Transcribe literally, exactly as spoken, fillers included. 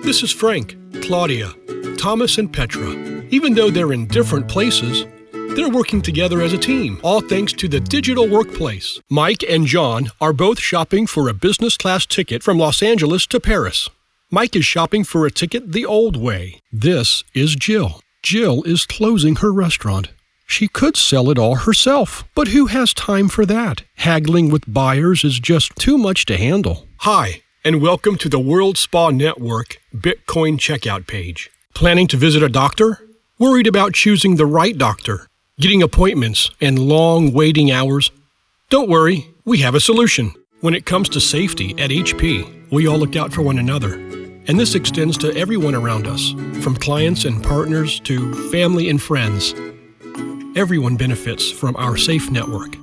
This is Frank, Claudia, Thomas, and Petra. Even though they're in different places, they're working together as a team, all thanks to the digital workplace. Mike and John are both shopping for a business class ticket from Los Angeles to Paris. Mike is shopping for a ticket the old way. This is Jill. Jill is closing her restaurant. She could sell it all herself, but who has time for that? Haggling with buyers is just too much to handle. Hi, and welcome to the World Spa Network Bitcoin checkout page. Planning to visit a doctor? Worried about choosing the right doctor? Getting appointments and long waiting hours? Don't worry, we have a solution. When it comes to safety at H P, we all look out for one another. And this extends to everyone around us, from clients and partners to family and friends. Everyone benefits from our safe network.